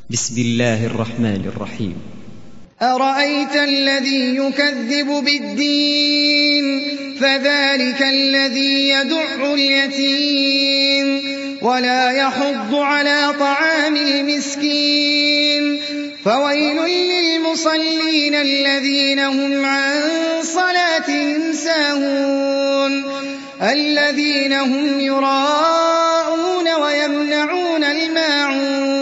بسم الله الرحمن الرحيم. أرأيت الذي يكذب بالدين فذلك الذي يدع اليتيم ولا يحض على طعام المسكين فويل للمصلين الذين هم عن صلاتهم ساهون الذين هم يراءون ويمنعون الماعون